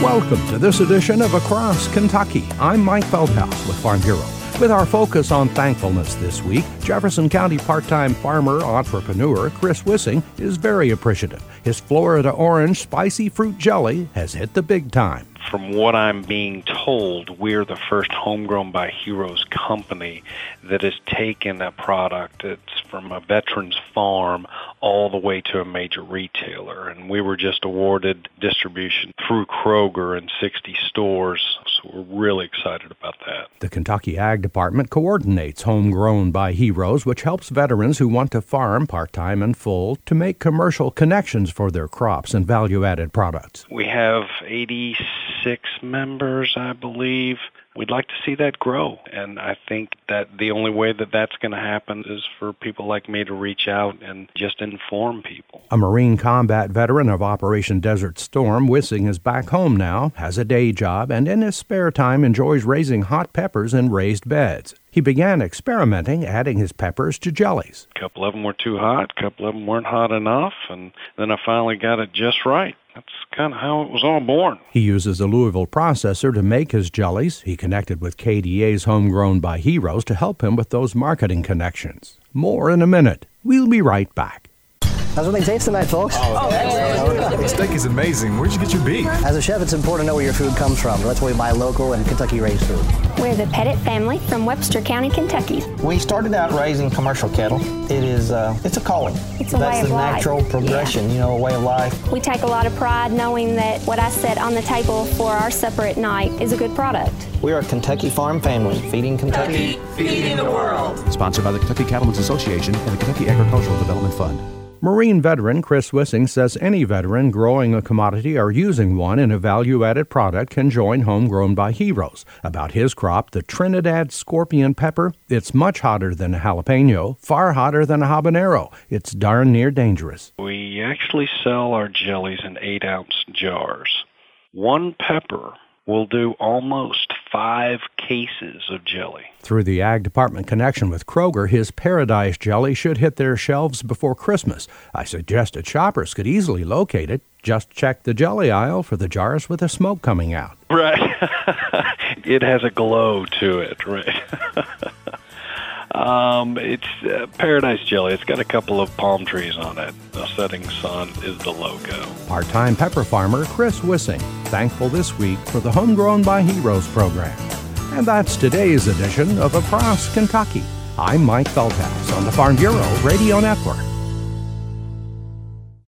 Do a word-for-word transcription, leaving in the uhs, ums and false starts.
Welcome to this edition of Across Kentucky. I'm Mike Feldhaus with Farm Bureau. With our focus on thankfulness this week, Jefferson County part-time farmer entrepreneur Chris Wissing is very appreciative. His Florida Orange Spicy Fruit Jelly has hit the big time. From what I'm being told, we're the first Homegrown by Heroes company that has taken a product that's from a veteran's farm all the way to a major retailer. And we were just awarded distribution through Kroger in sixty stores, so we're really excited about that. The Kentucky Ag Department coordinates Homegrown by Heroes, which helps veterans who want to farm part-time and full to make commercial connections for their crops and value-added products. We have eighty-six members, I believe. We'd like to see that grow, and I think that the only way that that's going to happen is for people like me to reach out and just inform people. A Marine combat veteran of Operation Desert Storm, Wissing is back home now, has a day job, and in his spare time enjoys raising hot peppers in raised beds. He began experimenting, adding his peppers to jellies. A couple of them were too hot, a couple of them weren't hot enough, and then I finally got it just right. That's kind of how it was all born. He uses a Louisville processor to make his jellies. He connected with K D A's Homegrown by Heroes to help him with those marketing connections. More in a minute. We'll be right back. How's what they taste tonight, folks? Oh, the steak is amazing. Where'd you get your beef? As a chef, it's important to know where your food comes from. That's why we buy local and Kentucky-raised food. We're the Pettit family from Webster County, Kentucky. We started out raising commercial cattle. It is, uh, it's a calling. It's a That's way of the life. natural progression, Yeah. you know, a way of life. We take a lot of pride knowing that what I set on the table for our supper at night is a good product. We are a Kentucky farm family, feeding Kentucky. Feeding the world. Sponsored by the Kentucky Cattlemen's Association and the Kentucky Agricultural Development Fund. Marine veteran Chris Wissing says any veteran growing a commodity or using one in a value-added product can join Homegrown by Heroes. About his crop, the Trinidad Scorpion Pepper, it's much hotter than a jalapeno, far hotter than a habanero. It's darn near dangerous. We actually sell our jellies in eight-ounce jars. One pepper will do almost five cases of jelly. Through the Ag Department connection with Kroger, his Paradise Jelly should hit their shelves before Christmas. I suggested shoppers could easily locate it. Just check the jelly aisle for the jars with the smoke coming out. Right. It has a glow to it, right? Um, it's uh, Paradise Jelly. It's got a couple of palm trees on it. The setting sun is the logo. Part-time pepper farmer Chris Wissing, thankful this week for the Homegrown by Heroes program. And that's today's edition of Across Kentucky. I'm Mike Feldhaus on the Farm Bureau Radio Network.